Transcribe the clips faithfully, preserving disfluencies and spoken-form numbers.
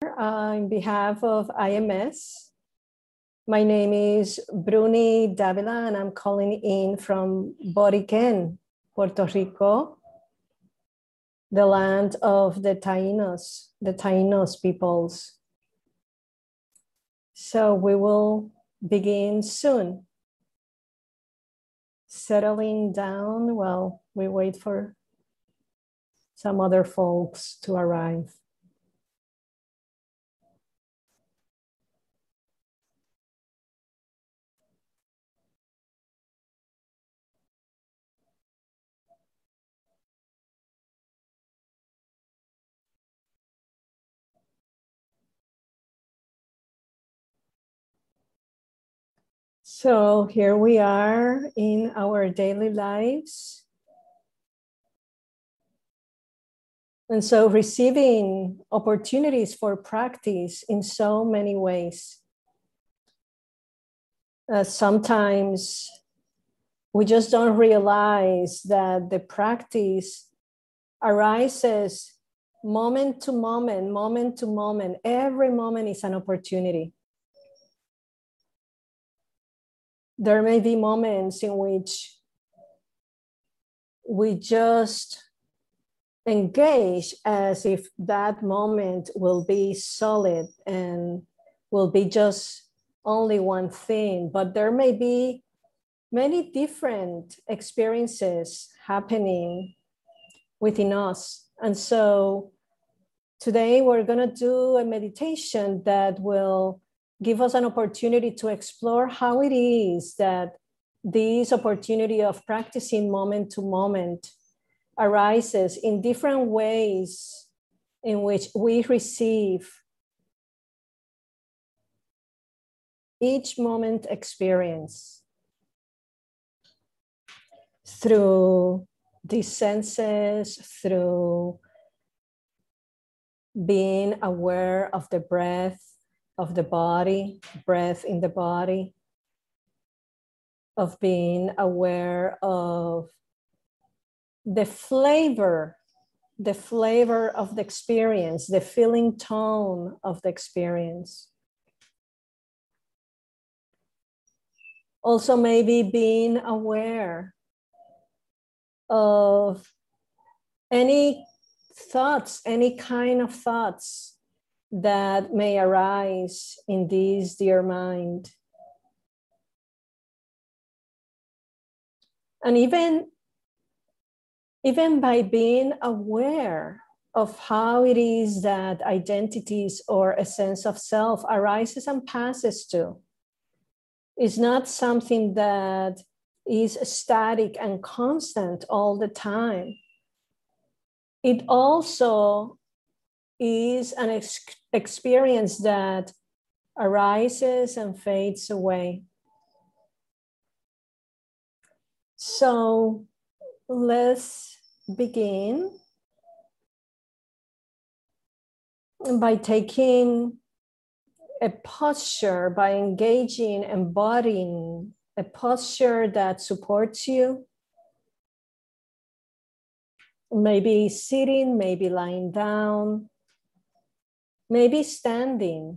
Uh, on behalf of I M S. My name is Bruni Davila, and I'm calling in from Boriquen, Puerto Rico, the land of the Taínos, the Taínos peoples. So we will begin soon. Settling down while we wait for some other folks to arrive. So here we are in our daily lives. And so receiving opportunities for practice in so many ways. Uh, sometimes we just don't realize that the practice arises moment to moment, moment to moment. Every moment is an opportunity. There may be moments in which we just engage as if that moment will be solid and will be just only one thing, but there may be many different experiences happening within us. And so today we're going to do a meditation that will give us an opportunity to explore how it is that this opportunity of practicing moment to moment arises in different ways in which we receive each moment experience through these senses, through being aware of the breath of the body, breath in the body, of being aware of the flavor, the flavor of the experience, the feeling tone of the experience. Also, maybe being aware of any thoughts, any kind of thoughts that may arise in this dear mind. And even Even by being aware of how it is that identities or a sense of self arises and passes to, is not something that is static and constant all the time. It also is an ex- experience that arises and fades away. So let's begin by taking a posture, by engaging, embodying a posture that supports you. Maybe sitting, maybe lying down, maybe standing.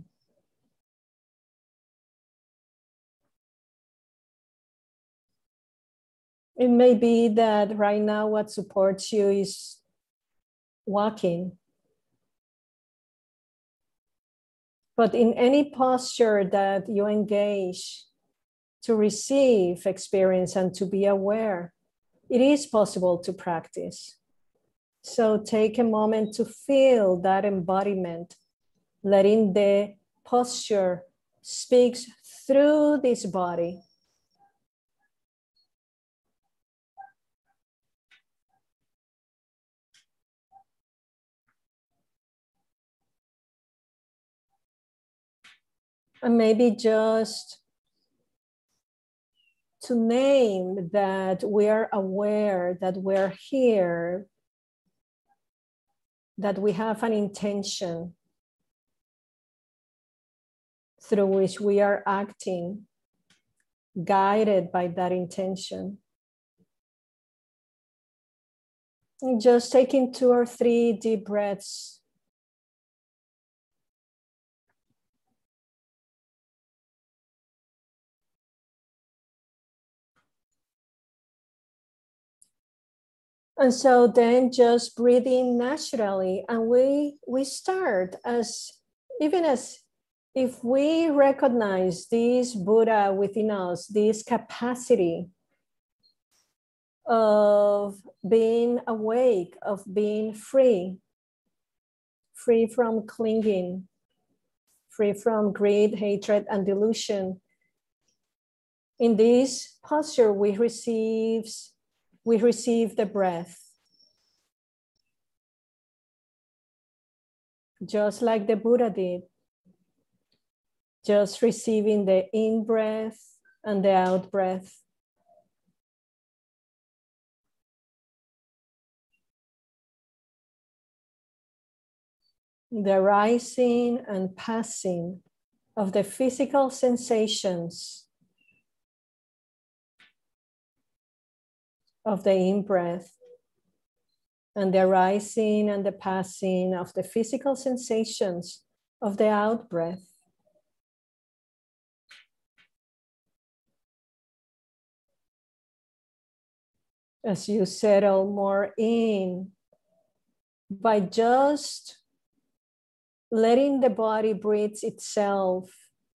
It may be that right now what supports you is walking. But in any posture that you engage to receive experience and to be aware, it is possible to practice. So take a moment to feel that embodiment, letting the posture speak through this body. And maybe just to name that we are aware that we're here, that we have an intention through which we are acting, guided by that intention. And just taking two or three deep breaths And so then just breathing naturally, and we we start as even as if we recognize this Buddha within us, this capacity of being awake, of being free, free from clinging, free from greed, hatred, and delusion. In this posture, we receive, we receive the breath. Just like the Buddha did, just receiving the in-breath and the out-breath. The rising and passing of the physical sensations of the in-breath and the rising and the passing of the physical sensations of the out-breath. As you settle more in by just letting the body breathe itself,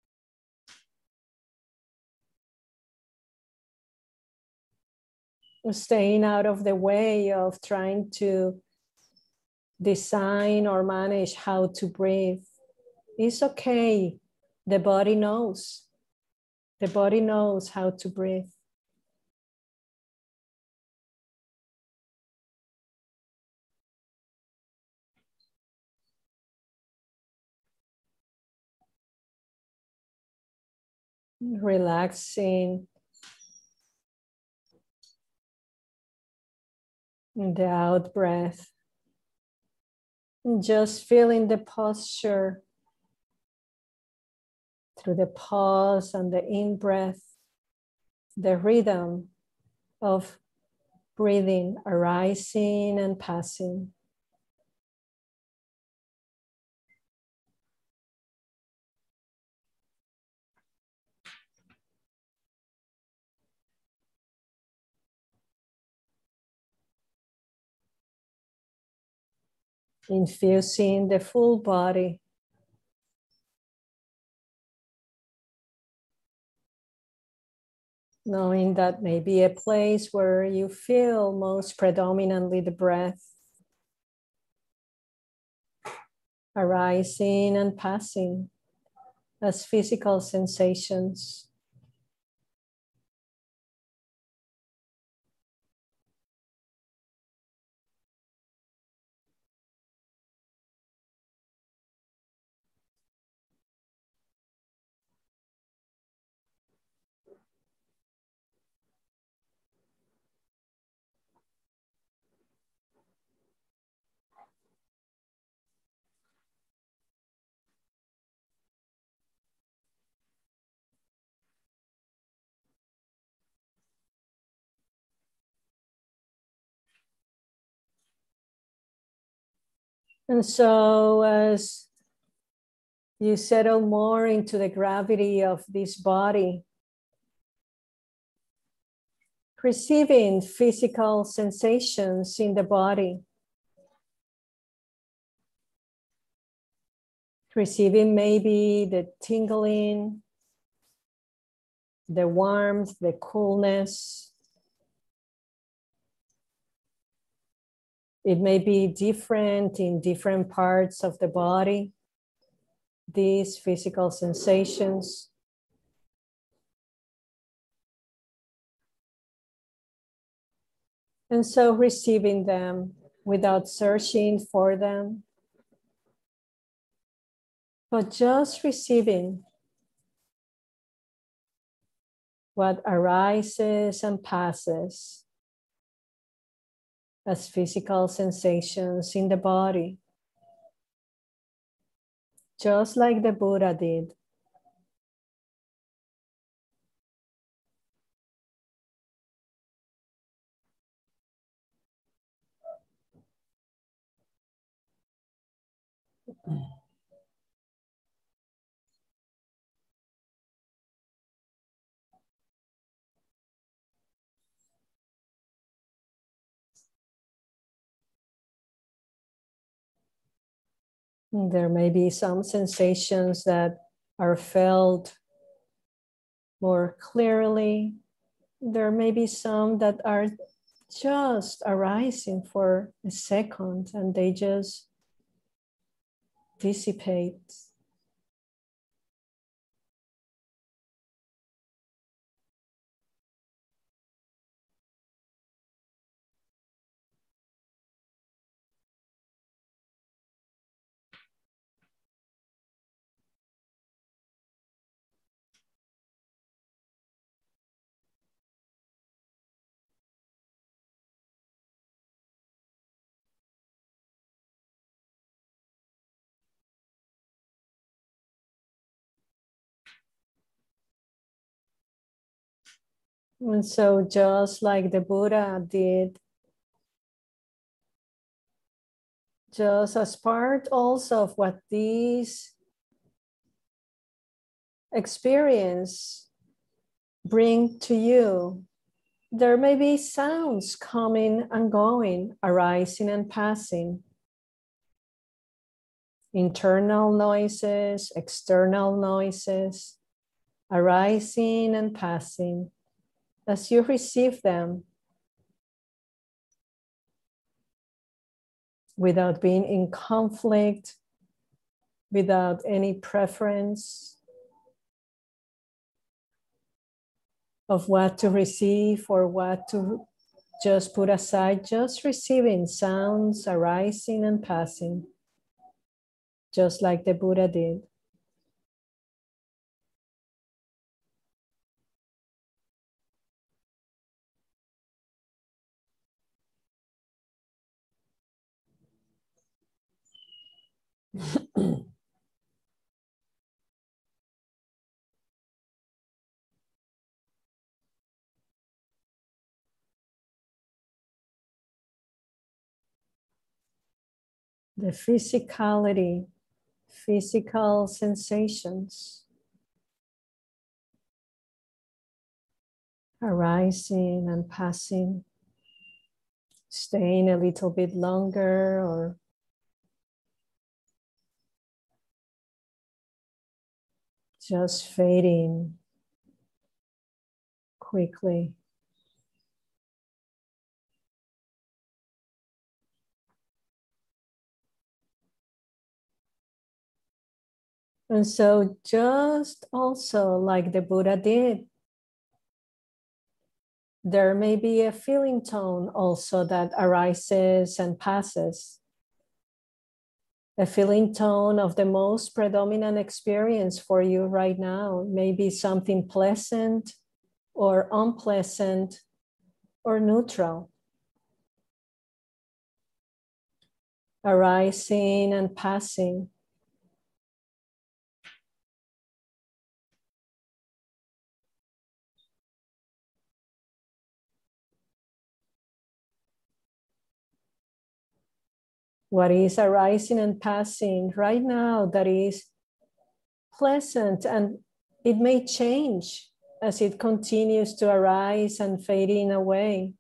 staying out of the way of trying to design or manage how to breathe. It's okay. The body knows. The body knows how to breathe. Relaxing in the out breath. And just feeling the posture through the pause and the in breath, the rhythm of breathing arising and passing. Infusing the full body. Knowing that may be a place where you feel most predominantly the breath arising and passing as physical sensations. And so as you settle more into the gravity of this body, receiving physical sensations in the body, receiving maybe the tingling, the warmth, the coolness. It may be different in different parts of the body, these physical sensations. And so receiving them without searching for them, but just receiving what arises and passes as physical sensations in the body, just like the Buddha did. There may be some sensations that are felt more clearly. There may be some that are just arising for a second and they just dissipate. And so just like the Buddha did, just as part also of what these experience bring to you, there may be sounds coming and going, arising and passing. Internal noises, external noises, arising and passing. As you receive them, without being in conflict, without any preference of what to receive or what to just put aside, just receiving sounds arising and passing, just like the Buddha did. The physicality, physical sensations arising and passing, staying a little bit longer or just fading quickly. And so just also like the Buddha did, there may be a feeling tone also that arises and passes. A feeling tone of the most predominant experience for you right now. Maybe something pleasant or unpleasant or neutral. Arising and passing. What is arising and passing right now that is pleasant, and it may change as it continues to arise and fading away.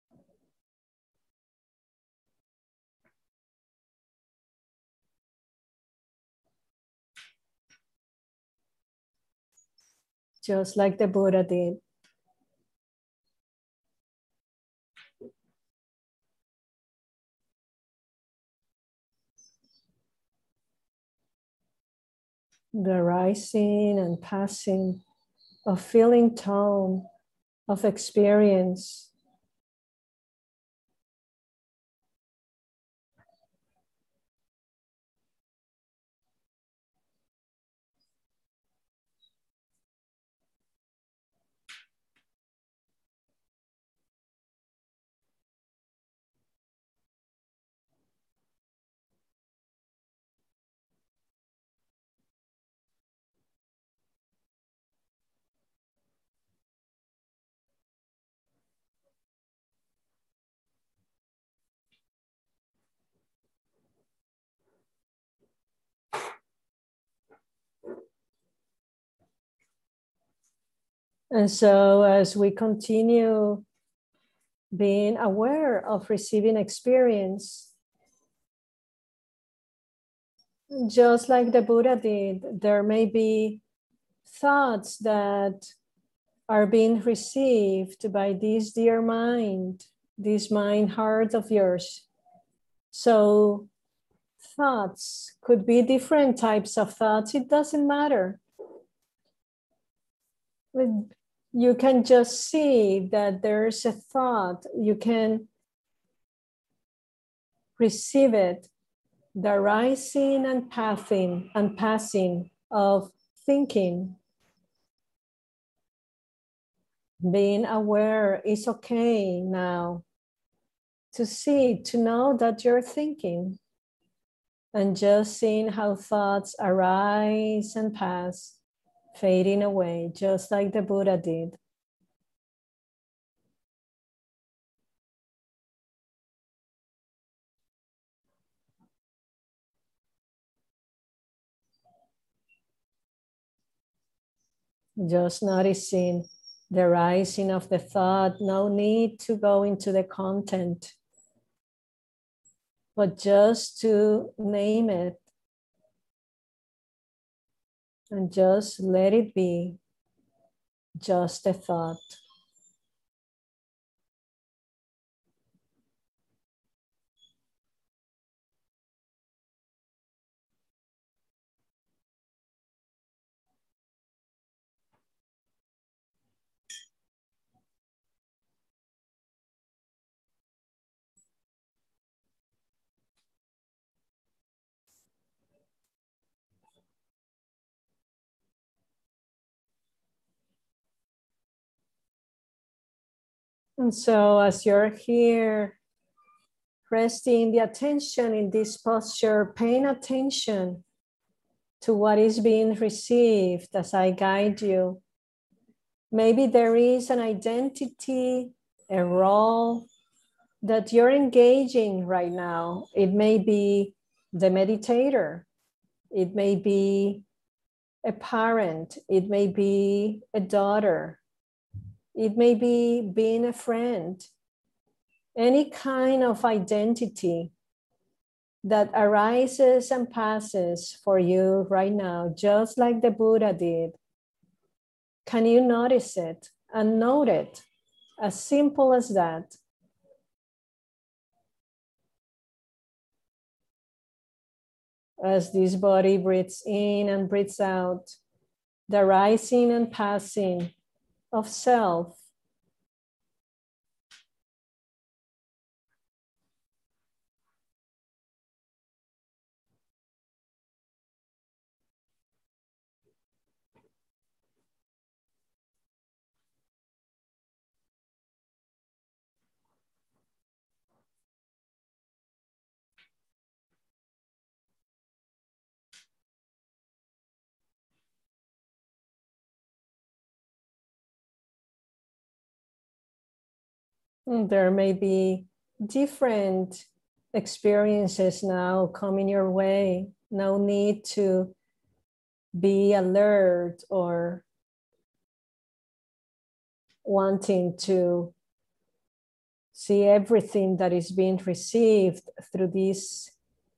Just like the Buddha did. The rising and passing of feeling tone, of experience. And so as we continue being aware of receiving experience, Just like the Buddha did, there may be thoughts that are being received by this dear mind, this mind heart of yours. So thoughts could be different types of thoughts. It doesn't matter. You can just see that there's a thought. You can receive it, the rising and passing and passing of thinking. Being aware is okay now. To see, to know that you're thinking, and just seeing how thoughts arise and pass, fading away, just like the Buddha did. Just noticing the rising of the thought, no need to go into the content, but just to name it and just let it be just a thought. And so as you're here, resting the attention in this posture, paying attention to what is being received as I guide you. Maybe there is an identity, a role that you're engaging right now. It may be the meditator. It may be a parent. It may be a daughter. It may be being a friend. Any kind of identity that arises and passes for you right now, just like the Buddha did. Can you notice it and note it? As simple as that. As this body breathes in and breathes out, the rising and passing of self. There may be different experiences now coming your way. No need to be alert or wanting to see everything that is being received through these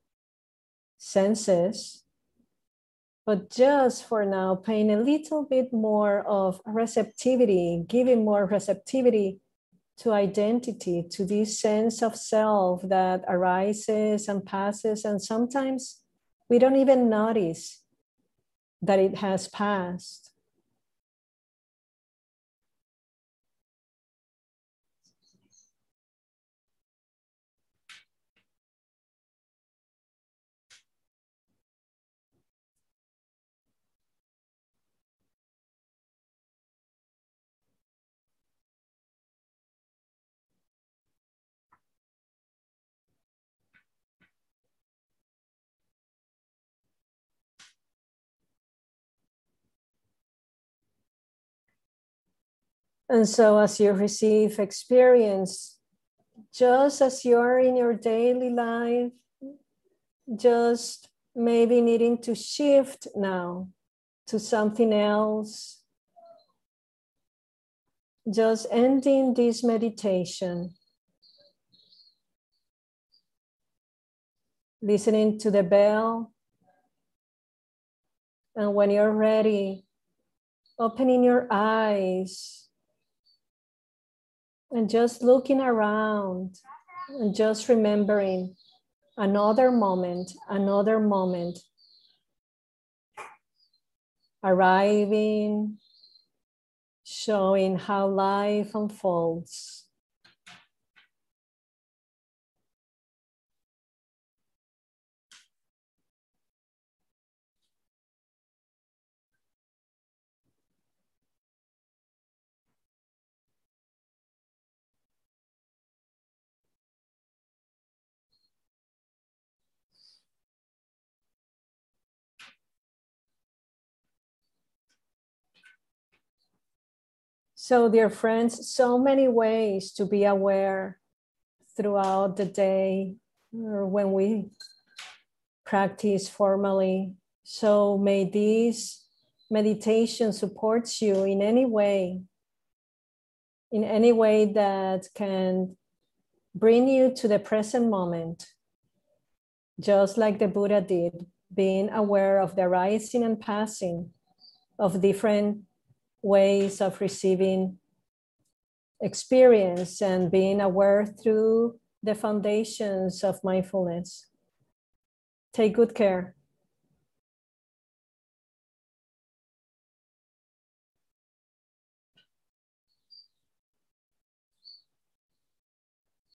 senses. But just for now, paying a little bit more of receptivity, giving more receptivity to identity, to this sense of self that arises and passes. And sometimes we don't even notice that it has passed. And so as you receive experience, just as you're in your daily life, just maybe needing to shift now to something else, just ending this meditation, listening to the bell And when you're ready, opening your eyes and just looking around and just remembering another moment, another moment, arriving, showing how life unfolds. So, dear friends, so many ways to be aware throughout the day or when we practice formally. So may this meditation supports you in any way, in any way that can bring you to the present moment, just like the Buddha did, being aware of the rising and passing of different ways of receiving experience and being aware through the foundations of mindfulness. Take good care.